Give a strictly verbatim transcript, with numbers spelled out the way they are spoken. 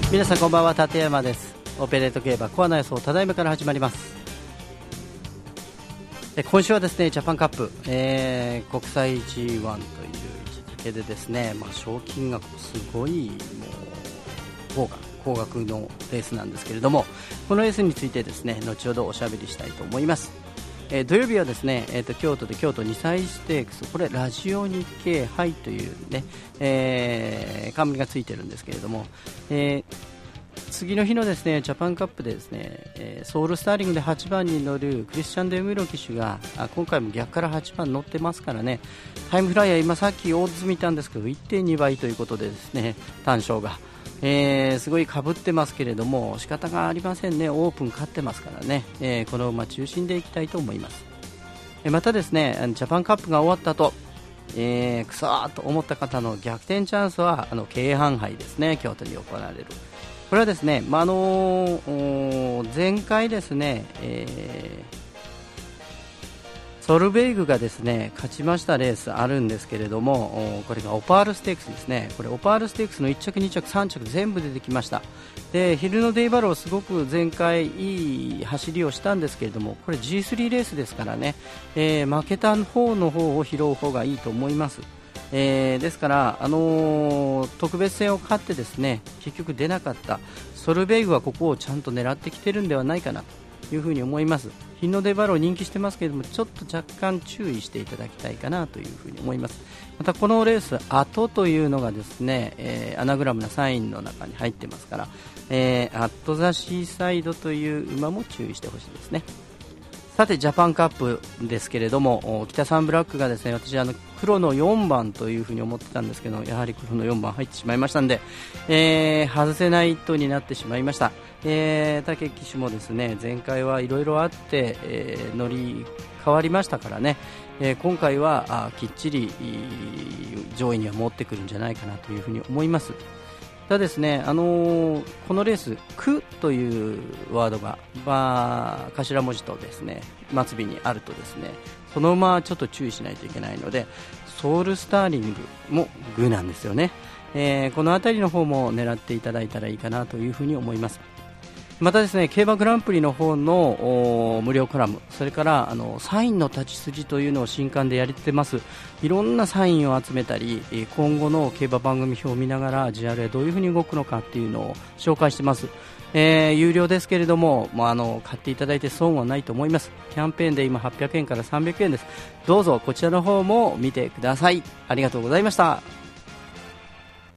皆さんこんばんは、立山です。オペレート競馬コアな予想ただいまから始まります。で今週はですねジャパンカップ、えー、国際 ジーワン という位置づけでですね、まあ、賞金額すごいもう豪華高額のレースなんですけれども、このレースについてですね後ほどおしゃべりしたいと思います。えー、土曜日はですね、えー、と京都で京都に歳ステークス、これラジオ日経杯というね、えー、冠がついてるんですけれども、えー、次の日のですねジャパンカップでですね、えー、ソウルスターリングではちばんに乗るクリスチャン・デムーロ騎手があ今回も逆からはちばん乗ってますからね、タイムフライヤー今さっきオッズ見たんですけど いってんに 倍ということでですね単勝がえー、すごい被ってますけれども仕方がありませんね。オープン勝ってますからね、えー、この馬中心でいきたいと思います。えー、またですねジャパンカップが終わった後、えー、くそーと思った方の逆転チャンスはあの京阪杯ですね、京都に行われる。これはですね、まああのー、前回ですね、えーソルベイグがですね勝ちましたレースあるんですけれども、これがオパールステークスですね。これオパールステークスのいっちゃくにちゃくさんちゃく全部出てきました。でヒルノデイバローすごく前回いい走りをしたんですけれども、これ ジースリー レースですからね、えー、負けた方の方を拾う方がいいと思います。えー、ですから、あのー、特別戦を勝ってですね結局出なかったソルベイグはここをちゃんと狙ってきてるんではないかなというふうに思います。ヒルノデバロー人気してますけれども、ちょっと若干注意していただきたいかなというふうに思います。またこのレース後というのがですね、えー、アナグラムなサインの中に入ってますから、えー、アットザシーサイドという馬も注意してほしいですね。さてジャパンカップですけれども、北サンブラックがですね私あの黒のよんばんというふうに思ってたんですけど、やはり黒のよんばん入ってしまいましたので、えー、外せない一頭になってしまいました。えー、武騎手もですね前回はいろいろあって、えー、乗り変わりましたからね、えー、今回はあきっちり上位には持ってくるんじゃないかなというふうに思います。ただですね、あのー、このレース区というワードが、まあ、頭文字とですね末尾にあるとですねその馬はちょっと注意しないといけないので、ソウルスターリングもグなんですよね。えー、この辺りの方も狙っていただいたらいいかなというふうに思います。またですね競馬グランプリの方の無料コラム、それからあのサインの立ち筋というのを新刊でやれてます。いろんなサインを集めたり今後の競馬番組表を見ながら ジーアールエー どういうふうに動くのかっていうのを紹介してます。えー、有料ですけれども、まあ、あの買っていただいて損はないと思います。キャンペーンで今はっぴゃくえんからさんびゃくえんです。どうぞこちらの方も見てください。ありがとうございました。